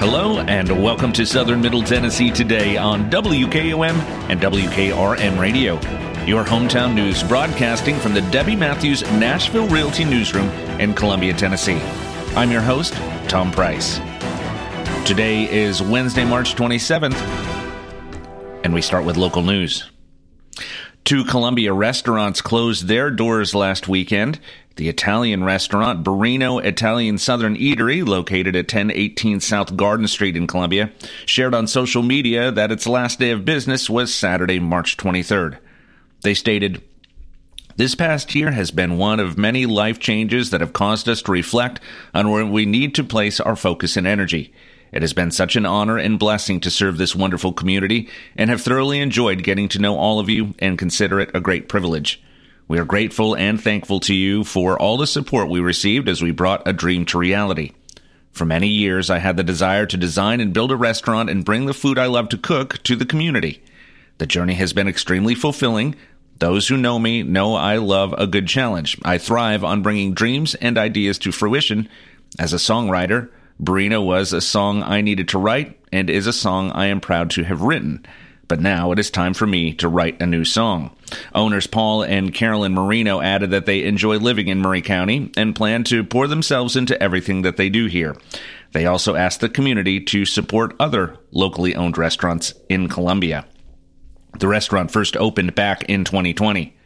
Hello, and welcome to Southern Middle Tennessee Today on WKOM and WKRM Radio. Your hometown news broadcasting from the Debbie Matthews Nashville Realty Newsroom in Columbia, Tennessee. I'm your host, Tom Price. Today is Wednesday, March 27th, and we start with local news. 2 Columbia restaurants closed their doors last weekend. The Italian restaurant Burrino Italian Southern Eatery, located at 1018 South Garden Street in Columbia, shared on social media that its last day of business was Saturday, March 23rd. They stated, "This past year has been one of many life changes that have caused us to reflect on where we need to place our focus and energy. It has been such an honor and blessing to serve this wonderful community and have thoroughly enjoyed getting to know all of you and consider it a great privilege. We are grateful and thankful to you for all the support we received as we brought a dream to reality. For many years, I had the desire to design and build a restaurant and bring the food I love to cook to the community. The journey has been extremely fulfilling. Those who know me know I love a good challenge. I thrive on bringing dreams and ideas to fruition. As a songwriter, Burrino was a song I needed to write and is a song I am proud to have written. But now it is time for me to write a new song." Owners Paul and Carolyn Marino added that they enjoy living in Murray County and plan to pour themselves into everything that they do here. They also asked the community to support other locally owned restaurants in Columbia. The restaurant first opened back in 2020.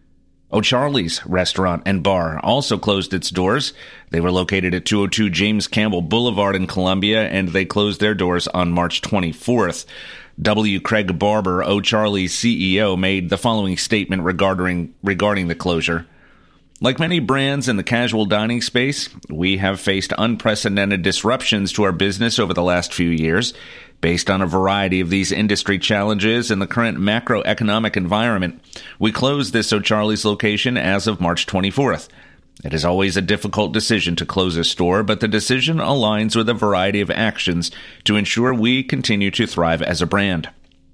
O'Charley's Restaurant and Bar also closed its doors. They were located at 202 James Campbell Boulevard in Columbia, and they closed their doors on March 24th. W. Craig Barber, O'Charley's CEO, made the following statement regarding the closure. "Like many brands in the casual dining space, we have faced unprecedented disruptions to our business over the last few years. Based on a variety of these industry challenges and the current macroeconomic environment, we closed this O'Charley's location as of March 24th. It is always a difficult decision to close a store, but the decision aligns with a variety of actions to ensure we continue to thrive as a brand.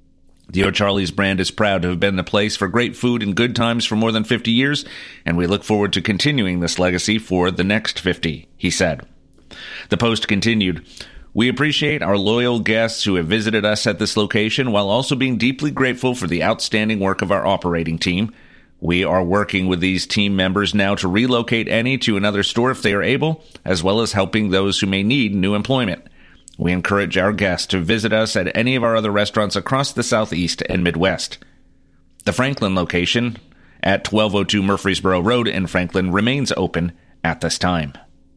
The O'Charley's brand is proud to have been the place for great food and good times for more than 50 years, and we look forward to continuing this legacy for the next 50, he said. The Post continued, "We appreciate our loyal guests who have visited us at this location while also being deeply grateful for the outstanding work of our operating team. We are working with these team members now to relocate any to another store if they are able, as well as helping those who may need new employment. We encourage our guests to visit us at any of our other restaurants across the Southeast and Midwest." The Franklin location at 1202 Murfreesboro Road in Franklin remains open at this time.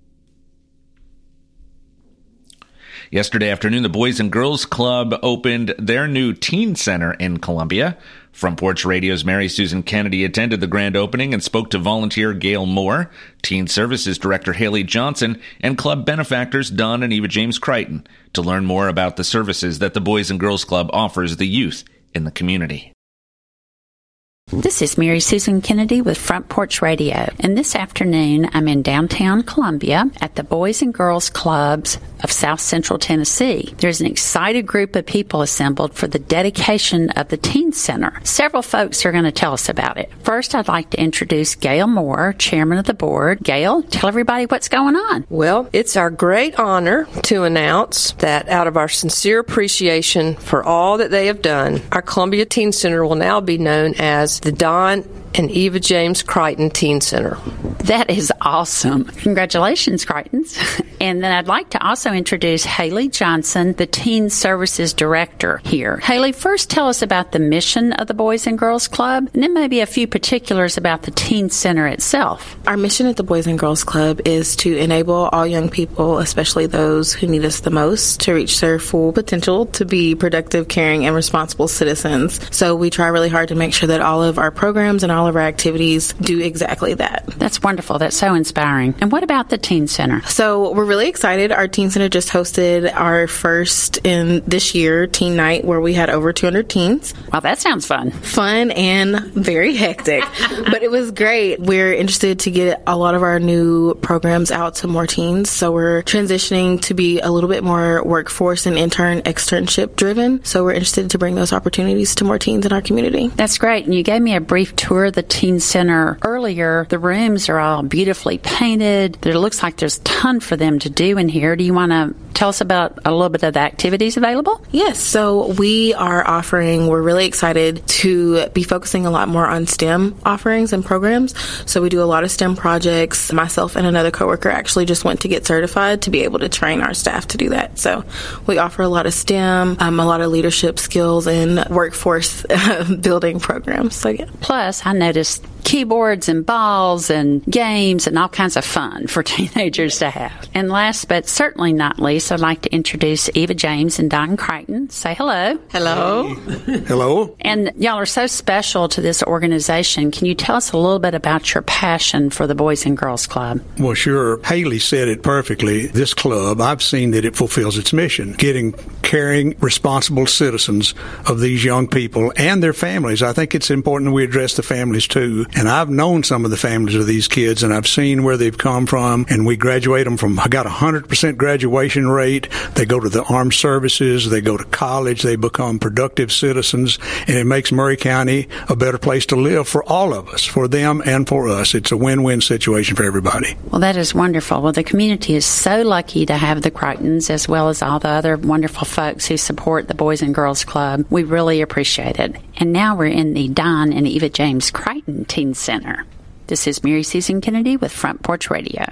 Yesterday afternoon, the Boys and Girls Club opened their new teen center in Columbia. Front Porch Radio's Mary Susan Kennedy attended the grand opening and spoke to volunteer Gail Moore, Teen Services Director Haley Johnson, and club benefactors Don and Eva James Crichton to learn more about the services that the Boys and Girls Club offers the youth in the community. This is Mary Susan Kennedy with Front Porch Radio, and this afternoon I'm in downtown Columbia at the Boys and Girls Clubs of South Central Tennessee. There's an excited group of people assembled for the dedication of the Teen Center. Several folks are going to tell us about it. First, I'd like to introduce Gail Moore, Chairman of the Board. Gail, tell everybody what's going on. Well, it's our great honor to announce that out of our sincere appreciation for all that they have done, our Columbia Teen Center will now be known as the Don and Eva James Crichton Teen Center. That is awesome. Congratulations, Crichtons. And then I'd like to also introduce Haley Johnson, the Teen Services Director here. Haley, first tell us about the mission of the Boys and Girls Club, and then maybe a few particulars about the Teen Center itself. Our mission at the Boys and Girls Club is to enable all young people, especially those who need us the most, to reach their full potential to be productive, caring, and responsible citizens. So we try really hard to make sure that all of our programs and all of our activities do exactly that. That's wonderful. That's so inspiring. And what about the Teen Center? So we're really excited. Our Teen Center just hosted our first in this year teen night where we had over 200 teens. Wow, that sounds fun. Fun and very hectic, but it was great. We're interested to get a lot of our new programs out to more teens. So we're transitioning to be a little bit more workforce and externship driven. So we're interested to bring those opportunities to more teens in our community. That's great. And you gave me a brief tour toured the teen center earlier. The rooms are all beautifully painted. There looks like there's a ton for them to do in here. Do you want to tell us about a little bit of the activities available? Yes, so we're really excited to be focusing a lot more on STEM offerings and programs. So we do a lot of STEM projects. Myself and another coworker actually just went to get certified to be able to train our staff to do that. So we offer a lot of STEM, a lot of leadership skills and workforce building programs. So yeah. Plus, I noticed keyboards and balls and games and all kinds of fun for teenagers to have. And last but certainly not least, I'd like to introduce Eva James and Don Crichton. Say hello. Hello. Hello. And y'all are so special to this organization. Can you tell us a little bit about your passion for the Boys and Girls Club? Well, sure. Haley said it perfectly. This club, I've seen that it fulfills its mission, getting caring, responsible citizens of these young people and their families. I think it's important that we address the families too. And I've known some of the families of these kids, and I've seen where they've come from, and we graduate them from, I got 100% graduation rate. They go to the armed services, they go to college, they become productive citizens, and it makes Maury County a better place to live for all of us, for them and for us. It's a win-win situation for everybody. Well, that is wonderful. Well, the community is so lucky to have the Crichtons as well as all the other wonderful folks who support the Boys and Girls Club. We really appreciate it. And now we're in the Don and Eva James Crichton Teen Center. This is Mary Susan Kennedy with Front Porch Radio.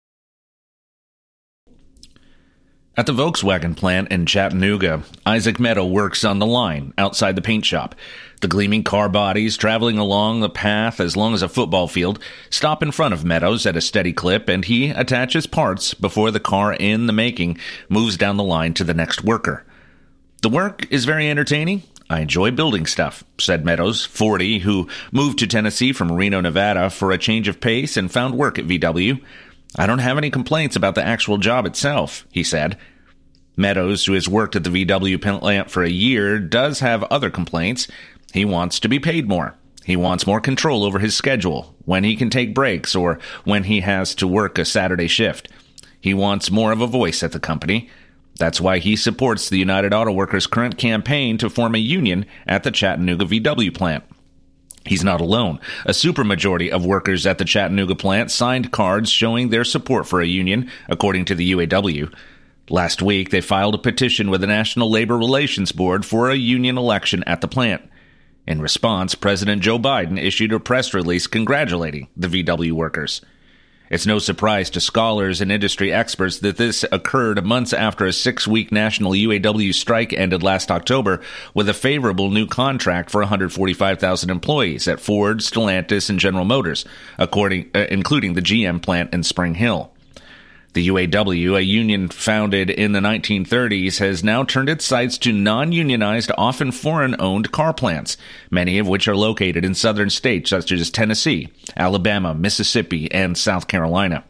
At the Volkswagen plant in Chattanooga, Isaac Meadow works on the line outside the paint shop. The gleaming car bodies traveling along the path as long as a football field stop in front of Meadows at a steady clip, and he attaches parts before the car in the making moves down the line to the next worker. The work is very entertaining. I enjoy building stuff, said Meadows, 40, who moved to Tennessee from Reno, Nevada for a change of pace and found work at VW. I don't have any complaints about the actual job itself, he said. Meadows, who has worked at the VW plant for a year, does have other complaints. He wants to be paid more. He wants more control over his schedule, when he can take breaks or when he has to work a Saturday shift. He wants more of a voice at the company. That's why he supports the United Auto Workers' current campaign to form a union at the Chattanooga VW plant. He's not alone. A supermajority of workers at the Chattanooga plant signed cards showing their support for a union, according to the UAW. Last week, they filed a petition with the National Labor Relations Board for a union election at the plant. In response, President Joe Biden issued a press release congratulating the VW workers. It's no surprise to scholars and industry experts that this occurred months after a 6-week national UAW strike ended last October with a favorable new contract for 145,000 employees at Ford, Stellantis, and General Motors, including the GM plant in Spring Hill. The UAW, a union founded in the 1930s, has now turned its sights to non-unionized, often foreign-owned car plants, many of which are located in southern states such as Tennessee, Alabama, Mississippi, and South Carolina.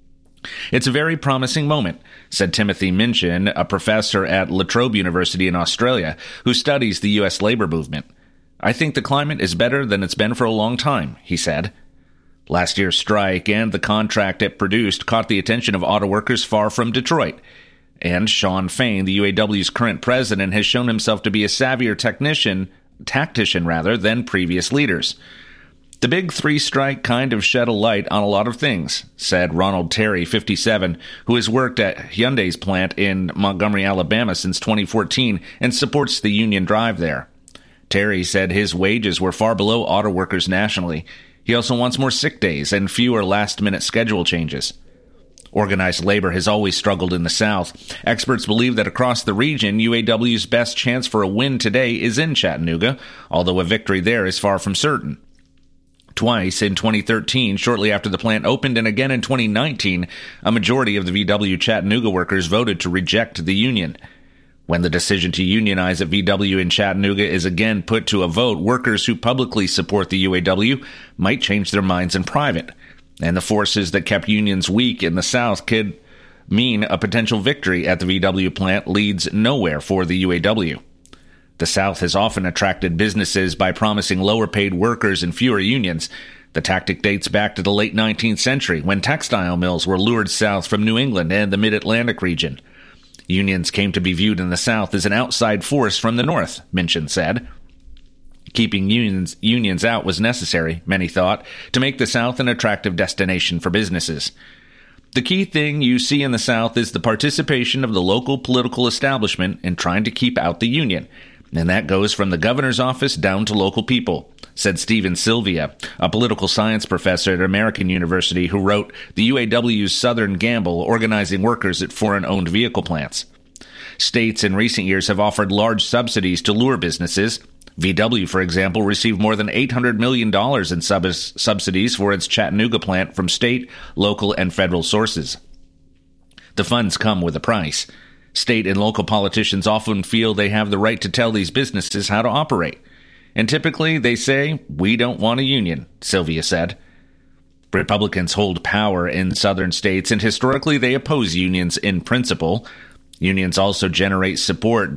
It's a very promising moment, said Timothy Minchin, a professor at La Trobe University in Australia, who studies the U.S. labor movement. I think the climate is better than it's been for a long time, he said. Last year's strike and the contract it produced caught the attention of auto workers far from Detroit. And Sean Fain, the UAW's current president, has shown himself to be a savvier tactician than previous leaders. The Big Three strike kind of shed a light on a lot of things, said Ronald Terry, 57, who has worked at Hyundai's plant in Montgomery, Alabama since 2014 and supports the union drive there. Terry said his wages were far below auto workers nationally. He also wants more sick days and fewer last-minute schedule changes. Organized labor has always struggled in the South. Experts believe that across the region, UAW's best chance for a win today is in Chattanooga, although a victory there is far from certain. Twice in 2013, shortly after the plant opened, and again in 2019, a majority of the VW Chattanooga workers voted to reject the union. When the decision to unionize at VW in Chattanooga is again put to a vote, workers who publicly support the UAW might change their minds in private. And the forces that kept unions weak in the South could mean a potential victory at the VW plant leads nowhere for the UAW. The South has often attracted businesses by promising lower-paid workers and fewer unions. The tactic dates back to the late 19th century, when textile mills were lured south from New England and the Mid-Atlantic region. Unions came to be viewed in the South as an outside force from the North, Minchin said. Keeping unions out was necessary, many thought, to make the South an attractive destination for businesses. The key thing you see in the South is the participation of the local political establishment in trying to keep out the union, and that goes from the governor's office down to local people, said Stephen Sylvia, a political science professor at American University who wrote the UAW's Southern Gamble, organizing workers at foreign-owned vehicle plants. States in recent years have offered large subsidies to lure businesses. VW, for example, received more than $800 million in subsidies for its Chattanooga plant from state, local, and federal sources. The funds come with a price. State and local politicians often feel they have the right to tell these businesses how to operate. And typically they say, "We don't want a union," Sylvia said. Republicans hold power in southern states, and historically they oppose unions in principle. Unions also generally support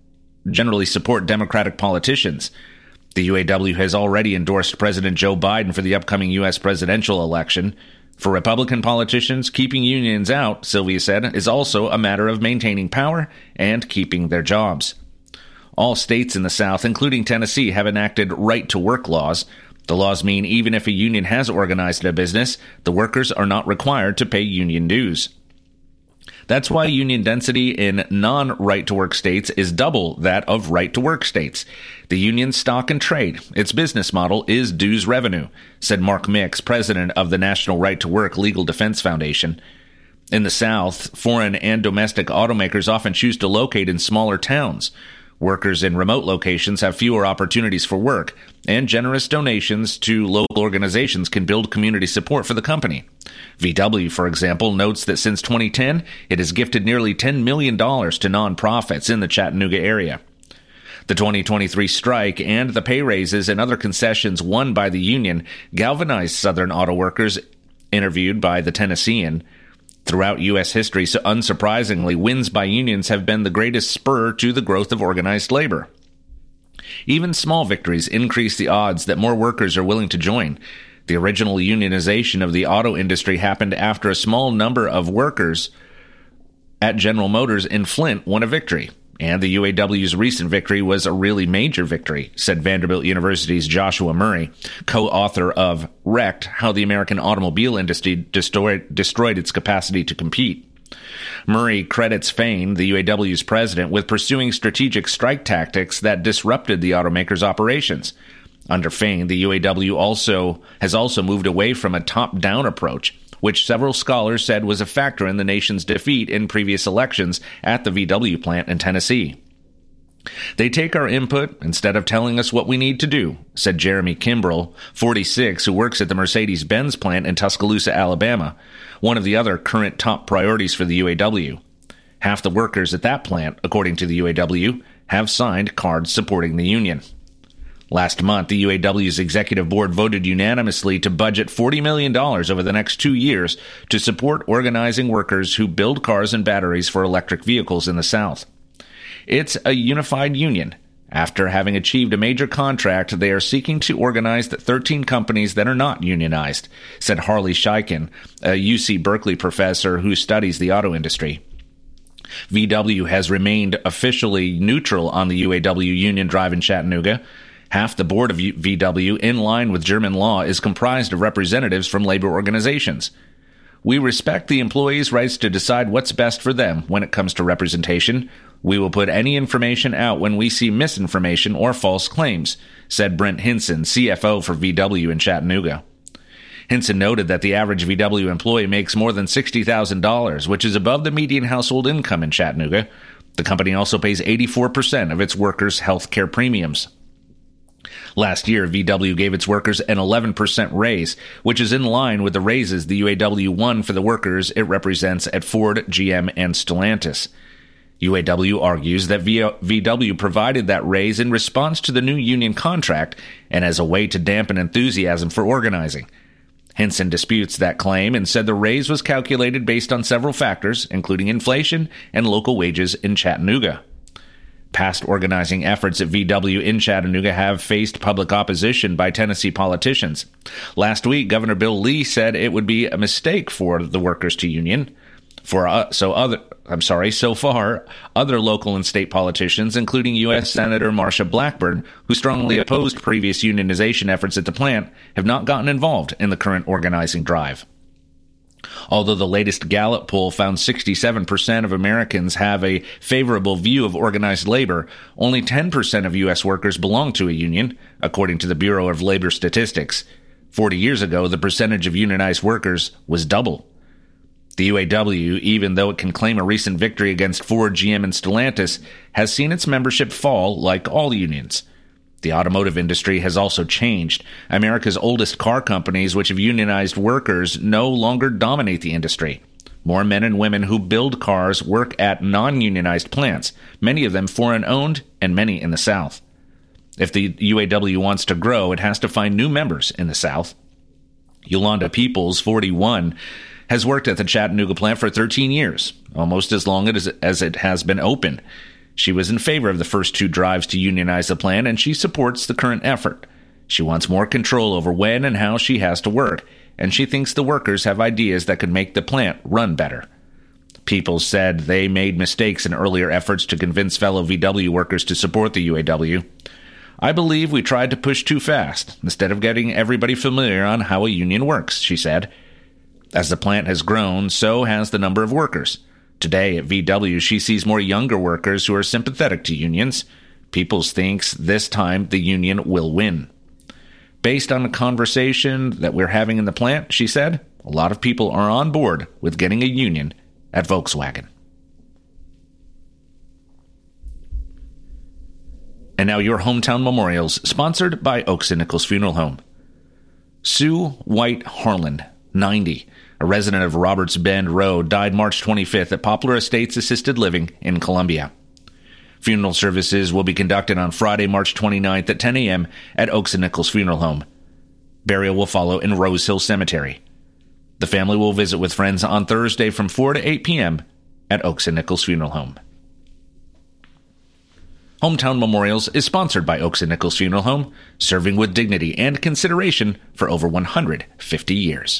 Democratic politicians. The UAW has already endorsed President Joe Biden for the upcoming U.S. presidential election. For Republican politicians, keeping unions out, Sylvia said, is also a matter of maintaining power and keeping their jobs. All states in the South, including Tennessee, have enacted right-to-work laws. The laws mean even if a union has organized a business, the workers are not required to pay union dues. That's why union density in non-right-to-work states is double that of right-to-work states. The union's stock and trade, its business model, is dues revenue, said Mark Mix, president of the National Right-to-Work Legal Defense Foundation. In the South, foreign and domestic automakers often choose to locate in smaller towns. Workers in remote locations have fewer opportunities for work, and generous donations to local organizations can build community support for the company. VW, for example, notes that since 2010, it has gifted nearly $10 million to nonprofits in the Chattanooga area. The 2023 strike and the pay raises and other concessions won by the union galvanized Southern auto workers interviewed by the Tennessean. Throughout U.S. history, so unsurprisingly, wins by unions have been the greatest spur to the growth of organized labor. Even small victories increase the odds that more workers are willing to join. The original unionization of the auto industry happened after a small number of workers at General Motors in Flint won a victory. And the UAW's recent victory was a really major victory, said Vanderbilt University's Joshua Murray, co-author of Wrecked: How the American Automobile Industry Destroyed Its Capacity to Compete. Murray credits Fain, the UAW's president, with pursuing strategic strike tactics that disrupted the automaker's operations. Under Fain, the UAW has also moved away from a top-down approach, which several scholars said was a factor in the nation's defeat in previous elections at the VW plant in Tennessee. They take our input instead of telling us what we need to do, said Jeremy Kimbrell, 46, who works at the Mercedes-Benz plant in Tuscaloosa, Alabama, one of the other current top priorities for the UAW. Half the workers at that plant, according to the UAW, have signed cards supporting the union. Last month, the UAW's executive board voted unanimously to budget $40 million over the next 2 years to support organizing workers who build cars and batteries for electric vehicles in the South. It's a unified union. After having achieved a major contract, they are seeking to organize the 13 companies that are not unionized, said Harley Scheiken, a UC Berkeley professor who studies the auto industry. VW has remained officially neutral on the UAW union drive in Chattanooga. Half the board of VW, in line with German law, is comprised of representatives from labor organizations. We respect the employees' rights to decide what's best for them when it comes to representation. We will put any information out when we see misinformation or false claims, said Brent Hinson, CFO for VW in Chattanooga. Hinson noted that the average VW employee makes more than $60,000, which is above the median household income in Chattanooga. The company also pays 84% of its workers' health care premiums. Last year, VW gave its workers an 11% raise, which is in line with the raises the UAW won for the workers it represents at Ford, GM, and Stellantis. UAW argues that VW provided that raise in response to the new union contract and as a way to dampen enthusiasm for organizing. Hinson disputes that claim and said the raise was calculated based on several factors, including inflation and local wages in Chattanooga. Past organizing efforts at VW in Chattanooga have faced public opposition by Tennessee politicians. Last week, Governor Bill Lee said it would be a mistake for the workers to union. So far, other local and state politicians, including U.S. Senator Marsha Blackburn, who strongly opposed previous unionization efforts at the plant, have not gotten involved in the current organizing drive. Although the latest Gallup poll found 67% of Americans have a favorable view of organized labor, only 10% of U.S. workers belong to a union, according to the Bureau of Labor Statistics. 40 years ago, the percentage of unionized workers was double. The UAW, even though it can claim a recent victory against Ford, GM, and Stellantis, has seen its membership fall like all unions. The automotive industry has also changed. America's oldest car companies, which have unionized workers, no longer dominate the industry. More men and women who build cars work at non-unionized plants, many of them foreign-owned and many in the South. If the UAW wants to grow, it has to find new members in the South. Yolanda Peoples, 41, has worked at the Chattanooga plant for 13 years, almost as long as it has been open. She was in favor of the first two drives to unionize the plant, and she supports the current effort. She wants more control over when and how she has to work, and she thinks the workers have ideas that could make the plant run better. Peoples said they made mistakes in earlier efforts to convince fellow VW workers to support the UAW. I believe we tried to push too fast, instead of getting everybody familiar on how a union works, she said. As the plant has grown, so has the number of workers. Today at VW, she sees more younger workers who are sympathetic to unions. Peoples thinks this time the union will win. Based on the conversation that we're having in the plant, she said, a lot of people are on board with getting a union at Volkswagen. And now your hometown memorials, sponsored by Oaks and Nichols Funeral Home. Sue White Harlan, 90, a resident of Roberts Bend Road, died March 25th at Poplar Estates Assisted Living in Columbia. Funeral services will be conducted on Friday, March 29th at 10 a.m. at Oaks and Nichols Funeral Home. Burial will follow in Rose Hill Cemetery. The family will visit with friends on Thursday from 4 to 8 p.m. at Oaks and Nichols Funeral Home. Hometown Memorials is sponsored by Oaks and Nichols Funeral Home, serving with dignity and consideration for over 150 years.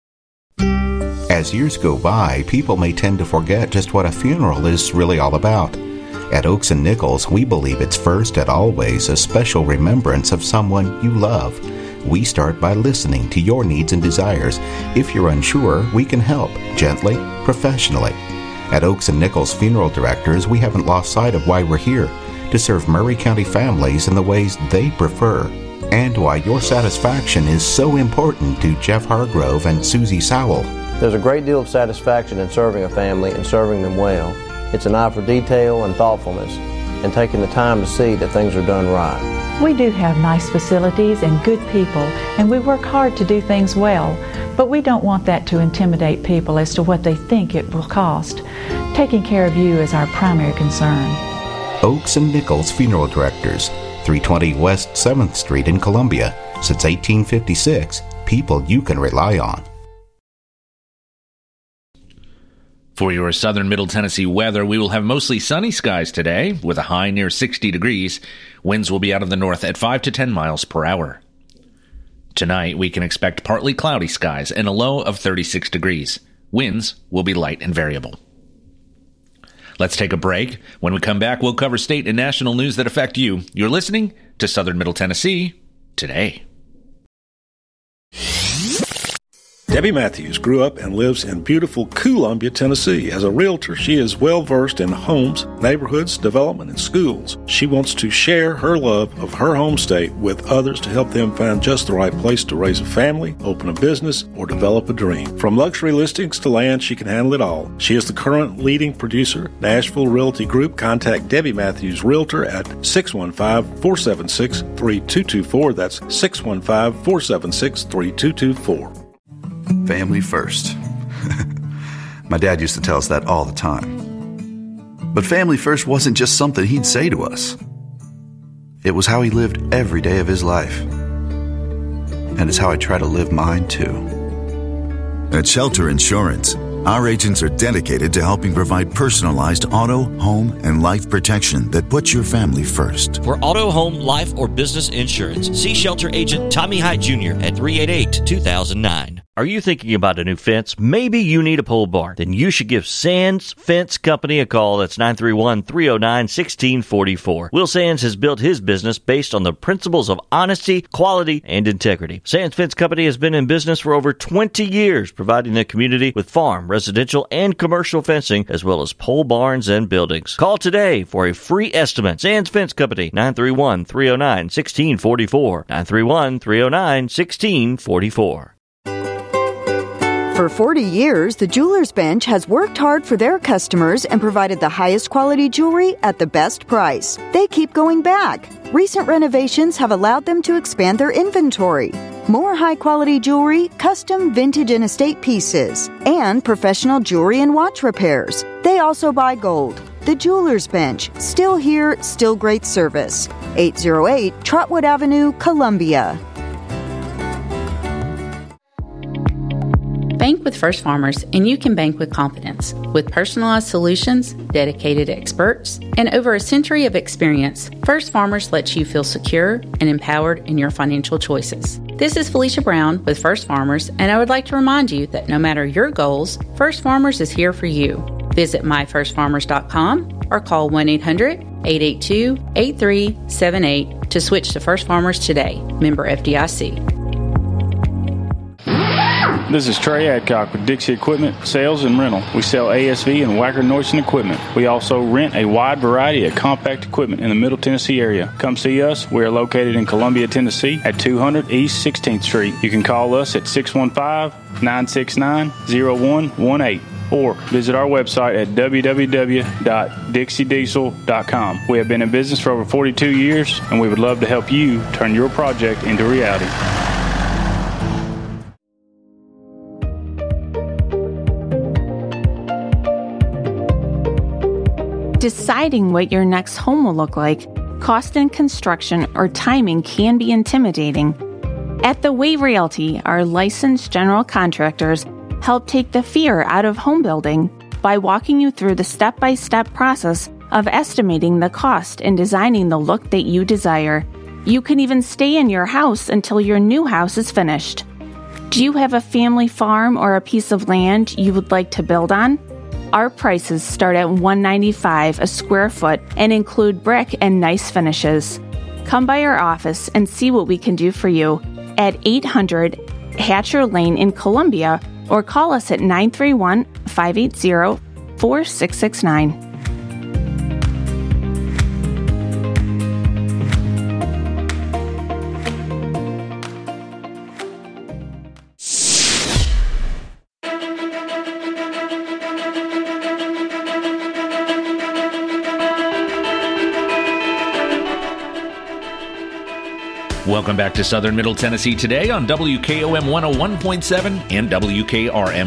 As years go by, people may tend to forget just what a funeral is really all about. At Oaks and Nichols, we believe it's first and always a special remembrance of someone you love. We start by listening to your needs and desires. If you're unsure, we can help, gently, professionally. At Oaks and Nichols Funeral Directors, we haven't lost sight of why we're here, to serve Murray County families in the ways they prefer, and why your satisfaction is so important to Jeff Hargrove and Susie Sowell. There's a great deal of satisfaction in serving a family and serving them well. It's an eye for detail and thoughtfulness, and taking the time to see that things are done right. We do have nice facilities and good people, and we work hard to do things well, but we don't want that to intimidate people as to what they think it will cost. Taking care of you is our primary concern. Oaks and Nichols Funeral Directors, 320 West 7th Street in Columbia. Since 1856, people you can rely on. For your southern Middle Tennessee weather, we will have mostly sunny skies today, with a high near 60 degrees. Winds will be out of the north at 5 to 10 miles per hour. Tonight, we can expect partly cloudy skies and a low of 36 degrees. Winds will be light and variable. Let's take a break. When we come back, we'll cover state and national news that affect you. You're listening to Southern Middle Tennessee Today. Debbie Matthews grew up and lives in beautiful Columbia, Tennessee. As a realtor, she is well-versed in homes, neighborhoods, development, and schools. She wants to share her love of her home state with others to help them find just the right place to raise a family, open a business, or develop a dream. From luxury listings to land, she can handle it all. She is the current leading producer, Nashville Realty Group. Contact Debbie Matthews Realtor at 615-476-3224. That's 615-476-3224. Family first. My dad used to tell us that all the time. But family first wasn't just something he'd say to us. It was how he lived every day of his life. And it's how I try to live mine too. At Shelter Insurance, our agents are dedicated to helping provide personalized auto, home, and life protection that puts your family first. For auto, home, life, or business insurance, see Shelter Agent Tommy Hyde Jr. at 388-2009. Are you thinking about a new fence? Maybe you need a pole barn. Then you should give Sands Fence Company a call. That's 931-309-1644. Will Sands has built his business based on the principles of honesty, quality, and integrity. Sands Fence Company has been in business for over 20 years, providing the community with farm, residential, and commercial fencing, as well as pole barns and buildings. Call today for a free estimate. Sands Fence Company, 931-309-1644. 931-309-1644. For 40 years, the Jewelers Bench has worked hard for their customers and provided the highest quality jewelry at the best price. They keep going back. Recent renovations have allowed them to expand their inventory. More high-quality jewelry, custom vintage and estate pieces, and professional jewelry and watch repairs. They also buy gold. The Jewelers Bench. Still here, still great service. 808 Trotwood Avenue, Columbia. Bank with First Farmers, and you can bank with confidence. With personalized solutions, dedicated experts, and over a century of experience, First Farmers lets you feel secure and empowered in your financial choices. This is Felicia Brown with First Farmers, and I would like to remind you that no matter your goals, First Farmers is here for you. Visit myfirstfarmers.com or call 1-800-882-8378 to switch to First Farmers today. Member FDIC. This is Trey Adcock with Dixie Equipment Sales and Rental. We sell ASV and Wacker Neuson equipment. We also rent a wide variety of compact equipment in the Middle Tennessee area. Come see us. We are located in Columbia, Tennessee at 200 East 16th Street. You can call us at 615-969-0118 or visit our website at www.dixiediesel.com. We have been in business for over 42 years, and we would love to help you turn your project into reality. Deciding what your next home will look like, cost in construction, or timing can be intimidating. At The Way Realty, our licensed general contractors help take the fear out of home building by walking you through the step-by-step process of estimating the cost and designing the look that you desire. You can even stay in your house until your new house is finished. Do you have a family farm or a piece of land you would like to build on? Our prices start at $195 a square foot and include brick and nice finishes. Come by our office and see what we can do for you at 800 Hatcher Lane in Columbia, or call us at 931-580-4669. Welcome back to Southern Middle Tennessee today on WKOM 101.7 and WKRM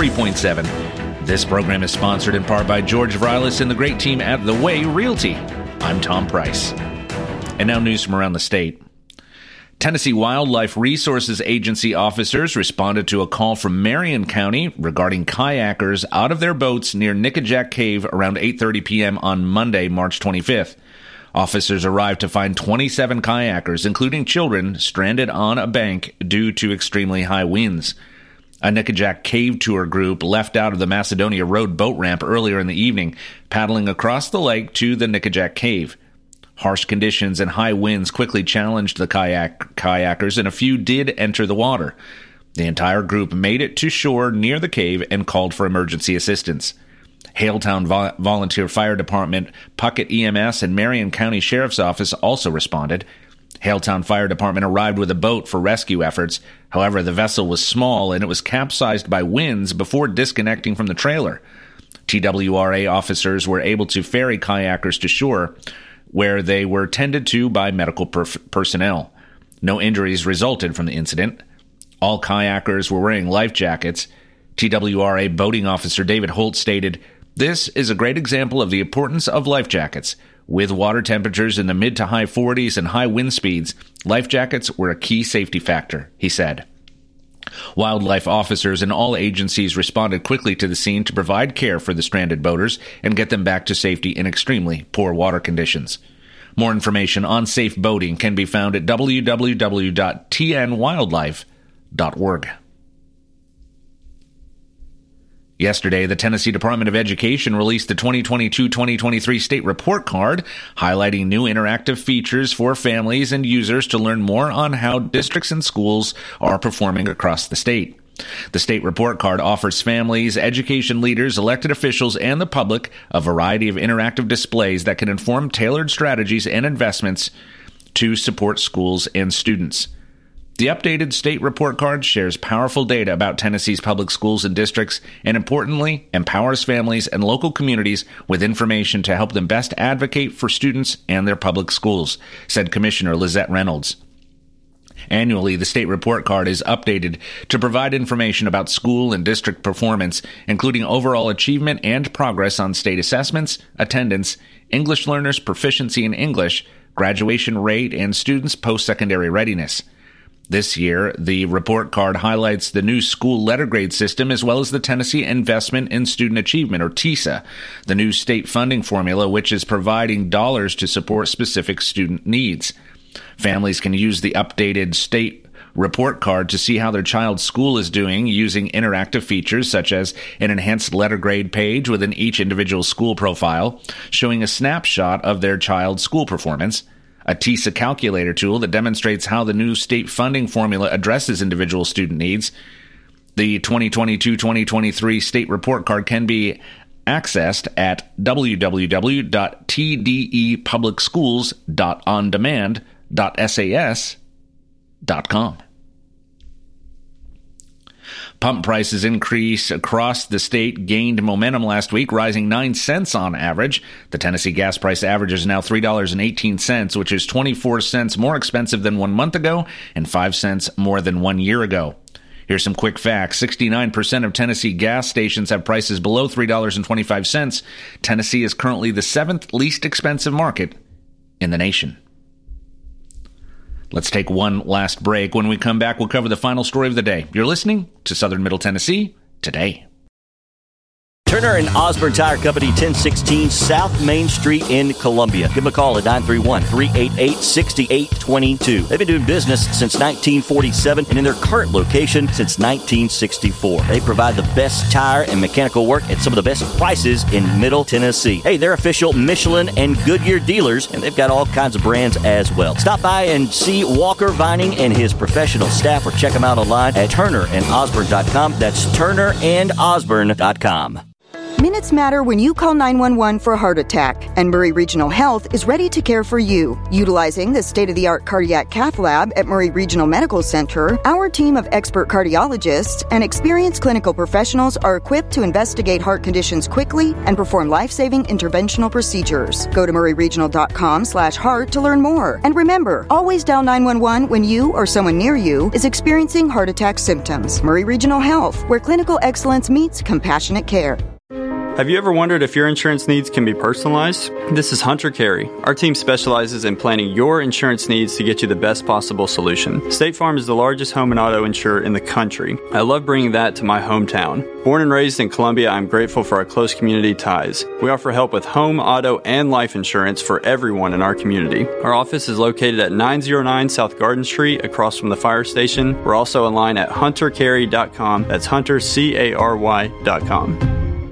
103.7. This program is sponsored in part by George Vrilis and the great team at The Way Realty. I'm Tom Price. And now news from around the state. Tennessee Wildlife Resources Agency officers responded to a call from Marion County regarding kayakers out of their boats near Nickajack Cave around 8:30 p.m. on Monday, March 25th. Officers arrived to find 27 kayakers, including children, stranded on a bank due to extremely high winds. A Nickajack Cave tour group left out of the Macedonia Road boat ramp earlier in the evening, paddling across the lake to the Nickajack Cave. Harsh conditions and high winds quickly challenged the kayakers, and a few did enter the water. The entire group made it to shore near the cave and called for emergency assistance. Haletown Volunteer Fire Department, Puckett EMS, and Marion County Sheriff's Office also responded. Haletown Fire Department arrived with a boat for rescue efforts. However, the vessel was small and it was capsized by winds before disconnecting from the trailer. TWRA officers were able to ferry kayakers to shore, where they were tended to by medical personnel. No injuries resulted from the incident. All kayakers were wearing life jackets. TWRA boating officer David Holt stated, "This is a great example of the importance of life jackets. With water temperatures in the mid to high 40s and high wind speeds, life jackets were a key safety factor," he said. Wildlife officers in all agencies responded quickly to the scene to provide care for the stranded boaters and get them back to safety in extremely poor water conditions. More information on safe boating can be found at www.tnwildlife.org. Yesterday, the Tennessee Department of Education released the 2022-2023 State Report Card, highlighting new interactive features for families and users to learn more on how districts and schools are performing across the state. The State Report Card offers families, education leaders, elected officials, and the public a variety of interactive displays that can inform tailored strategies and investments to support schools and students. The updated State Report Card shares powerful data about Tennessee's public schools and districts, and importantly, empowers families and local communities with information to help them best advocate for students and their public schools, said Commissioner Lizette Reynolds. Annually, the State Report Card is updated to provide information about school and district performance, including overall achievement and progress on state assessments, attendance, English learners' proficiency in English, graduation rate, and students' post-secondary readiness. This year, the report card highlights the new school letter grade system as well as the Tennessee Investment in Student Achievement, or TISA, the new state funding formula which is providing dollars to support specific student needs. Families can use the updated state report card to see how their child's school is doing using interactive features such as an enhanced letter grade page within each individual school profile, showing a snapshot of their child's school performance, a TISA calculator tool that demonstrates how the new state funding formula addresses individual student needs. The 2022-2023 State Report Card can be accessed at www.tdepublicschools.ondemand.sas.com. Pump prices increase across the state gained momentum last week, rising 9 cents on average. The Tennessee gas price average is now $3.18, which is 24 cents more expensive than 1 month ago and 5 cents more than 1 year ago. Here's some quick facts. 69% of Tennessee gas stations have prices below $3.25. Tennessee is currently the 7th least expensive market in the nation. Let's take one last break. When we come back, we'll cover the final story of the day. You're listening to Southern Middle Tennessee Today. Turner and Osborne Tire Company, 1016 South Main Street in Columbia. Give them a call at 931-388-6822. They've been doing business since 1947 and in their current location since 1964. They provide the best tire and mechanical work at some of the best prices in Middle Tennessee. Hey, they're official Michelin and Goodyear dealers, and they've got all kinds of brands as well. Stop by and see Walker Vining and his professional staff, or check them out online at turnerandosborne.com. That's turnerandosborne.com. Minutes matter when you call 911 for a heart attack, and Murray Regional Health is ready to care for you. Utilizing the state-of-the-art cardiac cath lab at Murray Regional Medical Center, our team of expert cardiologists and experienced clinical professionals are equipped to investigate heart conditions quickly and perform life-saving interventional procedures. Go to murrayregional.com/heart to learn more. And remember, always dial 911 when you or someone near you is experiencing heart attack symptoms. Murray Regional Health, where clinical excellence meets compassionate care. Have you ever wondered if your insurance needs can be personalized? This is Hunter Carey. Our team specializes in planning your insurance needs to get you the best possible solution. State Farm is the largest home and auto insurer in the country. I love bringing that to my hometown. Born and raised in Columbia, I'm grateful for our close community ties. We offer help with home, auto, and life insurance for everyone in our community. Our office is located at 909 South Garden Street, across from the fire station. We're also online at huntercarey.com. That's huntercary.com.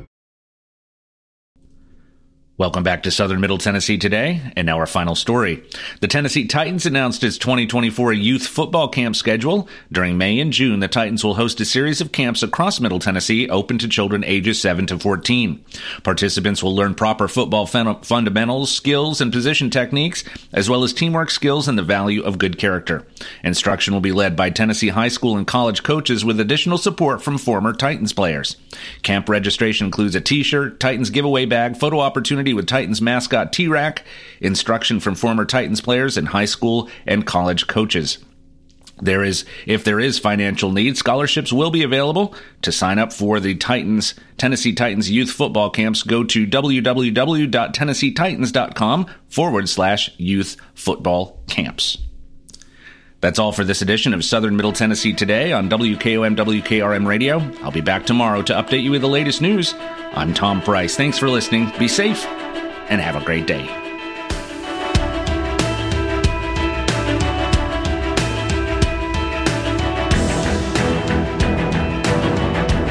Welcome back to Southern Middle Tennessee Today, and now our final story. The Tennessee Titans announced its 2024 youth football camp schedule. During May and June, the Titans will host a series of camps across Middle Tennessee open to children ages 7 to 14. Participants will learn proper football fundamentals, skills, and position techniques, as well as teamwork skills and the value of good character. Instruction will be led by Tennessee high school and college coaches with additional support from former Titans players. Camp registration includes a T-shirt, Titans giveaway bag, photo opportunity with Titans mascot T-Rack, instruction from former Titans players and high school and college coaches. If there is financial need, scholarships will be available. To sign up for the Tennessee Titans youth football camps, go to www.tennesseetitans.com/youth football camps. That's all for this edition of Southern Middle Tennessee Today on WKOM WKRM Radio. I'll be back tomorrow to update you with the latest news. I'm Tom Price. Thanks for listening. Be safe and have a great day.